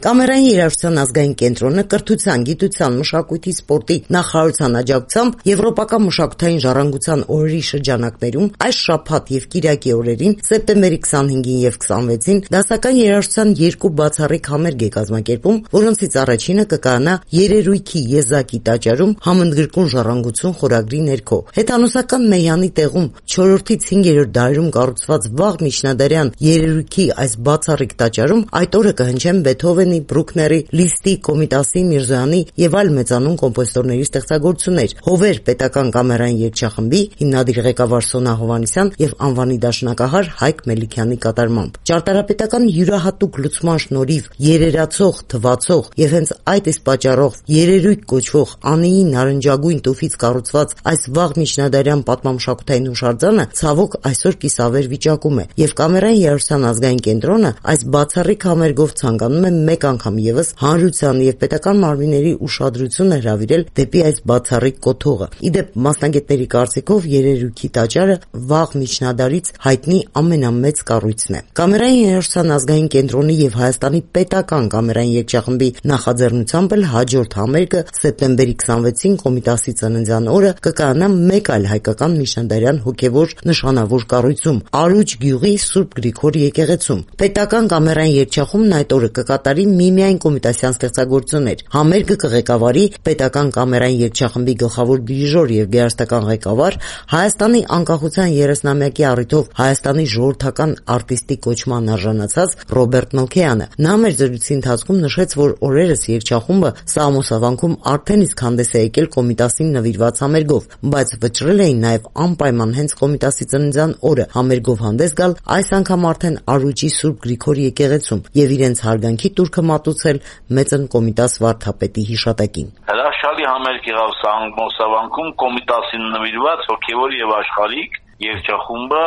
Կամերային երաժշտության ազգային կենտրոնը կրթության, գիտության, մշակույթի, սպորտի նախարարության աջակցությամբ եվրոպական մշակութային ժառանգության օրերի շրջանակներում այս շաբաթ եւ կիրակի օրերին սեպտեմբերի 25-ին եւ 26-ին դասական երաժշտության 2 բացառիկ համերգ է կազմակերպում, որոնցից առաջինը կկայանա Երերույքի եզակի տաճարում համընդգրկուն ժառանգություն խորագրի ներքո։ Հեթանոսական Մեյանի տեղում 4-ից 5-րդ դարերում կառուցված վաղ միջնադարյան Երերույքի այս բացառիկ տաճարում այդ օրը կհնչեն Բեթհովենի, Բրուկների, Լիստի, Կոմիտասի, Միրզոյանի եւ այլ մեծանուն կոմպոզիտորների ստեղծագործություններ, Հովեր պետական կամերային երգչախմբի հիմնադիր ղեկավար Սոնա Հովհաննիսյան եւ անվանի դաշնակահար Հայկ Մելիքյանի կատարմամբ։ Ճարտարապետական յուրահատուկ լուծման շնորհիվ երերացող, թվացող եւ հենց այդ իսկ պատճառով Երերույք կոչվող անիի նարնջագույն տուֆից կառուցված այս վաղ միջնադարյան պատմամշակութային հուշարձանը ցավոք այսօր կիսավեր վիճակում է եւ կամերային երաժշտության ազգային կենտրոնը այս բացառիկ համերգով ցանկանում է մեկ անգամ եւս հանրության եւ պետական մարմինների ուշադրությունը հրավիրել դեպի այս բացառիկ կոթողը։ Իդեպ մասնագետների կարծիքով Երերույքի տաճարը վաղ միջնադարից հայտնի ամենամեծ կառույցն է։ Կամերային երաժշտության ազգային կենտրոնի եւ Հայաստանի պետական կամերային երգչախմբի նախաձեռնությամբ էլ հաջորդ համերգը սեպտեմբերի 26-ին Կոմիտասի ծննդյան օրը կկայանա մեկ այլ հայկական միջնադարյան հոգեվոր նշանավոր կառույցում՝ Արուջ գյուղի Սուրբ Գրիգոր եկեղեցում։ Պետական կամերային երգչախումբն այդ օրը կկատարի միմիայն կոմիտասյան ստեղծագործություններ։ Համերգը կղեկավարի պետական կամերային երգչախմբի գլխավոր դիրիժոր եւ գեղարվեստական ղեկավար, Հայաստանի անկախության 30-ամյակի առիթով Հայաստանի ժողովրդական արտիստի կոչման արժանացած Ռոբերտ Նոքեյանը։ Նա մեր զրույցի ընթացքում նշեց, որ օրերս երգչախումբը Սաղմոսավանքում արդեն իսկ հանդես է եկել Կոմիտասին նվիրված համերգով, բայց վճռել էին նաեւ անպայման հենց Կոմիտասի ծննդյան օրը համերգով հանդես գալ այս անգամ արդեն Արուջի Սուրբ Գրիգոր եկեղեցում եւ իրենց հարգանքի տուրքը մատուցել մեծն Կոմիտաս վարդապետի հիշատակին։ Հրաշալի համերգ եղավ Սաղմոսավանքում Կոմիտասին նվիրված հոգեվոր եւ աշխարհիկ երգչախումբը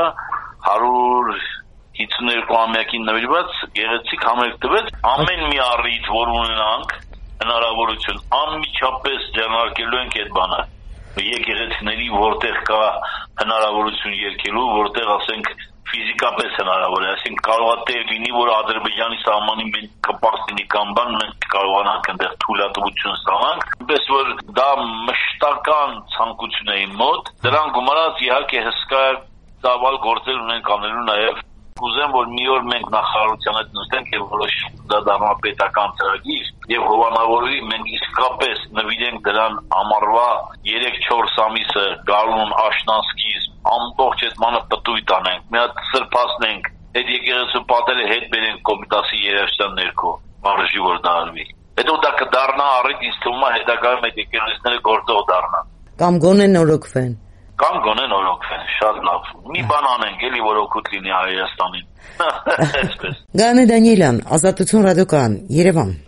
152-ամյակին նվիրված գեղեցիկ համերգ տվեց։ Ամեն մի առիթ, որ ունենանք հնարավորություն, անմիջապես ձեռնարկելու ենք այդ բանը։ Եկեղեցիների որտեղ կա հնարավորություն երգելու, որտեղ ասենք ֆիզիկապես հնարավոր է, այսինքն կարող է տեղ լինի, որ Ադրբեջանի սահմանի մենք կպարզ լինի կամ բան, մենք կարողանանք այնտեղ թույլատվություն ստանանք, այնպես որ դա մշտական ցանկություն է իմ մոտ։ Դրան գումարած իհարկե հսկա ծավալ գործեր ունենք անելու նաև կուզեմ, որ մի օր մենք նախարարության հետ նստենք եւ որոշ դա դառնա պետական ծրագիր եւ հովանավորի մենք իսկապես նվիրենք դրան ամառվա 3-4 ամիսը գարուն աշնանսկից ամբողջ այդ մանը պտույտ անենք, մի հատ սրբացնենք, այդ եկեղեցու պատերը հետ բերենք Կոմիտասի երաժշտության ներքո, արժի որ դա արվի։ Հետո դա կդառնա առիթ ինձ թվում է հետագայում այդ եկեղեցիները գործող դառնան։ Կամ գոնե նորոգվեն։ Կամ գոնե նորոգվեն, շատ լավ։ Մի բան անենք, էլի որ օգուտ լինի Հայաստանին։ Այսպես։ Գանե Դանիելյան, Ազատություն ռադիոկայան, Երևան։